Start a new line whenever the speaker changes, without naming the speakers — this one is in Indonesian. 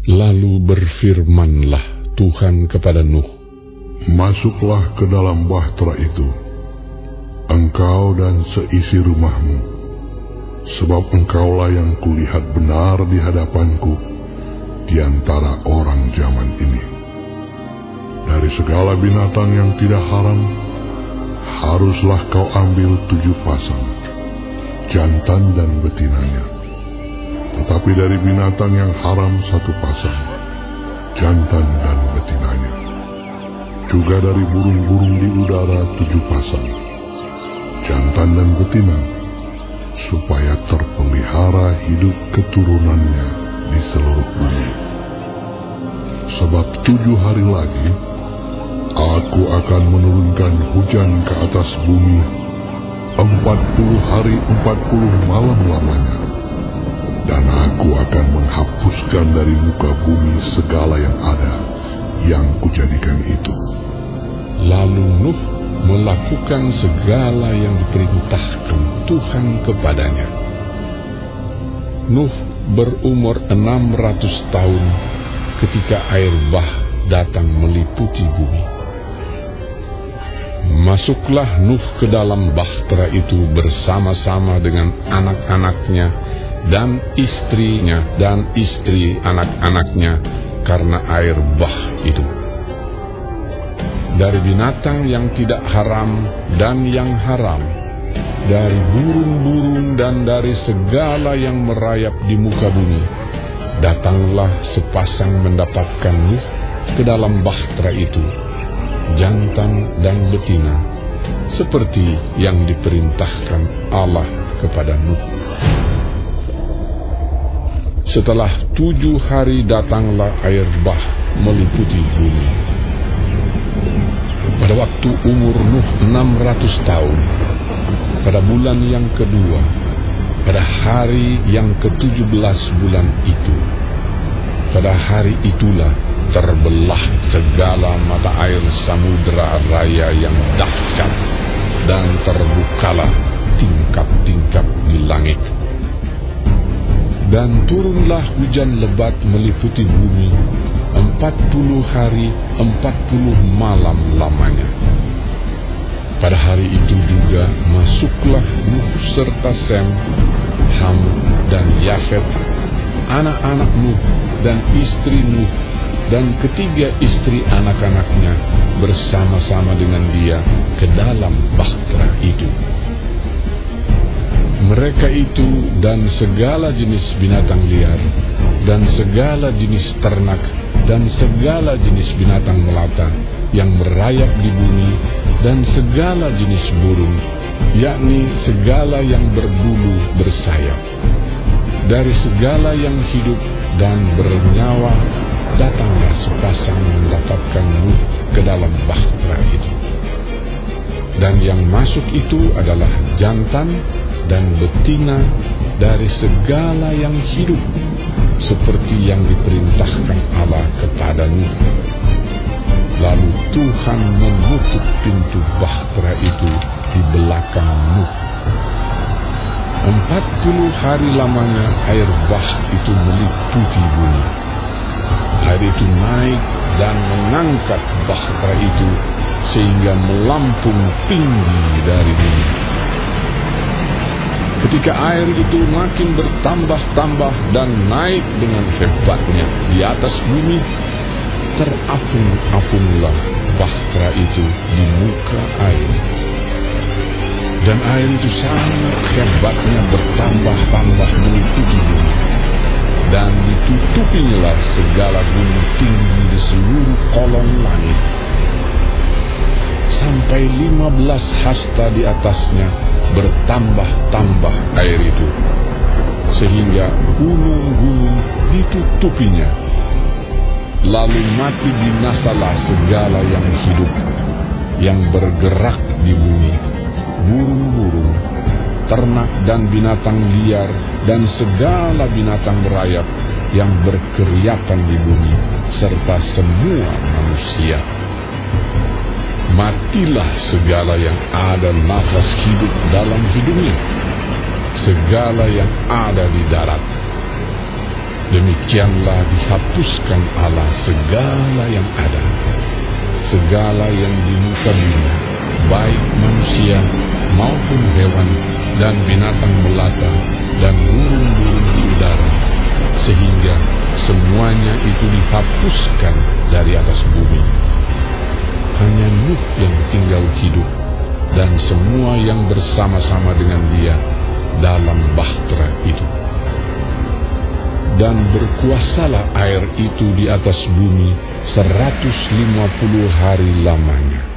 Lalu berfirmanlah Tuhan kepada Nuh,
"Masuklah ke dalam bahtera itu, engkau dan seisi rumahmu, sebab engkaulah yang kulihat benar di hadapanku di antara orang zaman ini. Dari segala binatang yang tidak haram, haruslah kau ambil 7 pasang, jantan dan betinanya. Tetapi dari binatang yang haram 1 pasang, jantan dan betinanya. Juga dari burung-burung di udara 7 pasang, jantan dan betina, supaya terpelihara hidup keturunannya di seluruh bumi. Sebab 7 hari lagi, aku akan menurunkan hujan ke atas bumi 40 hari 40 malam lamanya. Dan aku akan menghapuskan dari muka bumi segala yang ada yang kujadikan itu."
Lalu Nuh melakukan segala yang diperintahkan Tuhan kepadanya. Nuh berumur 600 tahun ketika air bah datang meliputi bumi. Masuklah Nuh ke dalam bahtera itu bersama-sama dengan anak-anaknya dan istrinya dan istri anak-anaknya karena air bah itu. Dari binatang yang tidak haram dan yang haram, dari burung-burung dan dari segala yang merayap di muka bumi, datanglah sepasang mendapatkan Nuh ke dalam bahtera itu, jantan dan betina, seperti yang diperintahkan Allah kepada Nuh. Setelah 7 hari datanglah air bah meliputi bumi. Pada waktu umur Nuh 600 tahun, pada bulan yang kedua, pada hari yang ke-17 bulan itu, pada hari itulah terbelah segala mata air samudera raya yang dahsyat, dan terbukalah tingkap-tingkap di langit. Dan turunlah hujan lebat meliputi bumi 40 hari 40 malam lamanya. Pada hari itu juga masuklah Nuh serta Sem, Ham dan Yafet, anak-anak Nuh dan istri Nuh, dan ketiga istri anak-anaknya bersama-sama dengan dia ke dalam bahtera itu. Mereka itu dan segala jenis binatang liar, dan segala jenis ternak, dan segala jenis binatang melata yang merayap di bumi, dan segala jenis burung, yakni segala yang berbulu bersayap. Dari segala yang hidup dan bernyawa, datanglah sepasang mendapatkan Nuh ke dalam bahtera itu. Dan yang masuk itu adalah jantan dan betina dari segala yang hidup, seperti yang diperintahkan Allah kepada Nuh. Lalu Tuhan menutup pintu bahtera itu di belakang Nuh. 40 hari lamanya air bah itu meliputi bumi. Air itu naik dan mengangkat bahtera itu sehingga melampung tinggi dari bumi. Ketika air itu makin bertambah-tambah dan naik dengan hebatnya di atas bumi, terapung-apunglah bahtera itu di muka air. Dan air itu sangat hebatnya bertambah-tambah meliputi bumi, dan ditutupilah segala gunung tinggi di seluruh kolong langit, sampai 15 hasta di atasnya bertambah-tambah air itu, sehingga gunung-gunung ditutupinya. Lalu mati binasalah segala yang hidup, yang bergerak di bumi, burung-burung, ternak dan binatang liar, dan segala binatang merayap yang berkeriapan di bumi, serta semua manusia. Matilah segala yang ada nafas hidup dalam hidupnya, segala yang ada di darat, Demikianlah dihapuskan Allah segala yang ada, segala yang di muka bumi, baik manusia maupun hewan dan binatang melata dan burung-burung di udara, sehingga semuanya itu dihapuskan dari atas bumi. Hanya Nuh yang tinggal hidup, dan semua yang bersama-sama dengan dia dalam bahtera itu. Dan berkuasalah air itu di atas bumi 150 hari lamanya.